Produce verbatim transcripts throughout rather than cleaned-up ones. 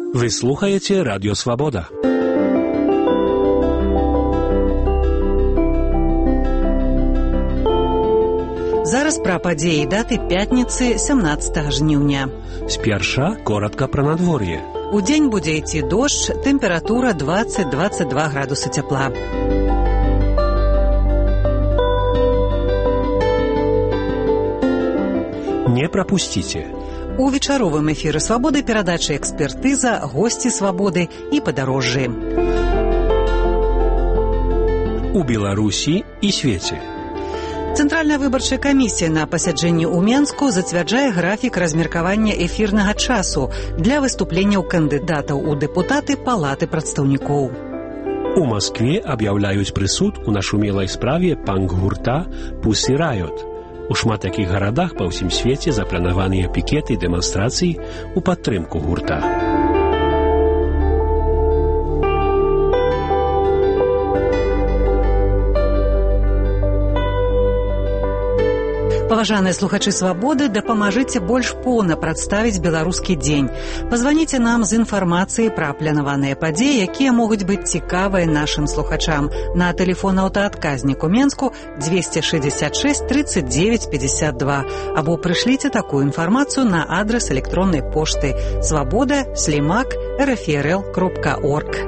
Вы слухаете Радио Свобода. Зараз пра падзеі даты пятніцы сямнаццатага жніўня. Спярша коротка пра надвор'е. Удзень будзе ісці дождж, тэмпература двадцать - двадцать два градусы цяпла. Не прапусціце. У вечаровым эфіры «Свабоды» перадача «Экспертыза», госці «Свабоды» і падарожжы. У Беларусі і свеце. Цэнтральная выбарчая камісія на пасяджэнні ў Менску зацвярджае графік размеркавання эфірнага часу для выступленняў кандыдатаў у дэпутаты Палаты прадстаўнікоў. У Маскве аб'яўляюць прысуд у нашумелай справе панк-гурта «Pussy Riot». У шмат якіх гарадах па ўсім свеце запланаваныя пікеты і дэманстрацыі ў падтрымку гурта. Паважаныя слухачы «Свабоды», дапамажыце больш поўна прадставіць беларускі дзень. Пазваніце нам з інфармацыяй пра планаваныя падзеі, якія могуць быць цікавыя нашым слухачам. На тэлефон аўтаадказнік у Менску двести шестьдесят шесть тридцать девять пятьдесят два або прышліце такую інфармацыю на адрес электроннай пошты свабода слімак эр эф эр эл кропка орг.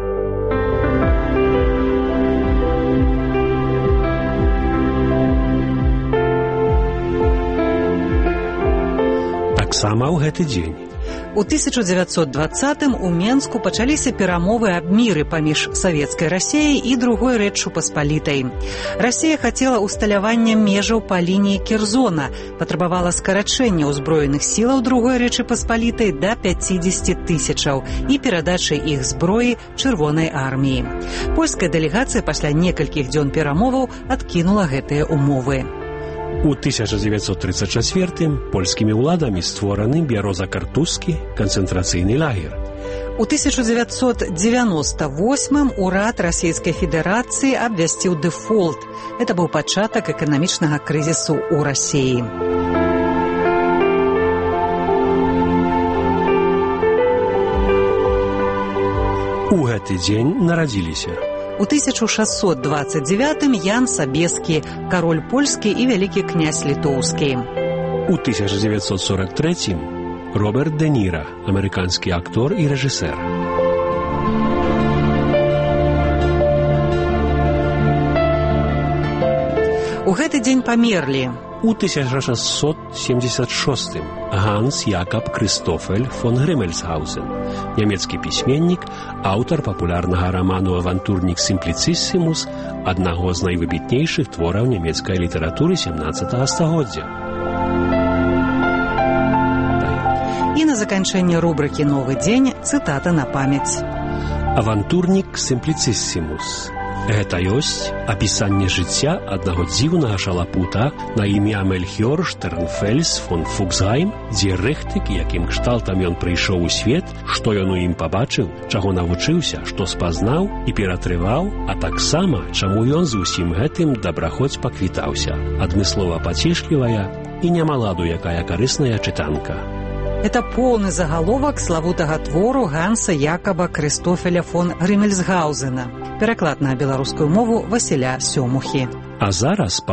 Таксама ў гэты дзень. У тысяча дзевяцьсот двадцатым у Менску пачаліся перамовы аб міры паміж савецкай Расіяй і другой Рэччу Паспалітай. Расія хацела ўсталявання межаў па лініі Керзона, патрабавала скарачэння ўзброеных сілаў другой Рэчы Паспалітай да пяцідзесяці тысячаў і перадачы іх зброі Чырвонай арміі. Польская дэлегацыя пасля некалькіх дзён перамоваў адкінула гэтыя умовы. У тысяча дзевяцьсот тридцать чвёртым польскімі ўладамі створаны Бяроза-Картузскі канцэнтрацыйны лагер. У тысяча дзевяцьсот дзевяноста восьмым урад Расійскай Федэрацыі абвясціў дэфолт. Это быў пачатак эканамічнага крызісу ў Расіі. У гэты дзень нарадзіліся у тысяча шестьсот двадцать девятым Ян Сабескі, кароль польскі і вялікі князь літоўскі. У тысяча дзевяцьсот сорок третьем Роберт Де Ніра, амерыканскі актор і рэжысэр. У гэты дзень памерлі у тысяча шестьсот семьдесят шестым Ганс Якоб Крыстофель фон Грымельсгаузен, нямецкі пісьменнік, аўтар папулярнага раману «Авантурнік сімпліцысімус», аднаго з найвыбітнейшых твораў нямецкай літаратуры сямнаццатага стагоддзя. І на заканчэнне рубрыкі «Новы дзень» цытата на памяць. «Авантурнік сімпліцысімус». Гэта ёсць апісанне жыцця аднаго дзіўнага шалапута на імя Мельхіор Штэрнфельс фон Фуксгайм, дзе рэхтык, якім кшталтам ён прыйшоў у свет, што ён у ім пабачыў, чаго навучыўся, што спазнаў і ператрываў, а таксама, чаму ён з усім гэтым дабрахоць паквітаўся. Адмыслова пацешлівая і нямаладу якая карысная чытанка. Это поўны загаловак славутага твору Ганса Якаба Крыстофеля фон Грымельсгаузена. Пераклад на беларускую мову Васіля Сёмухі. А зараз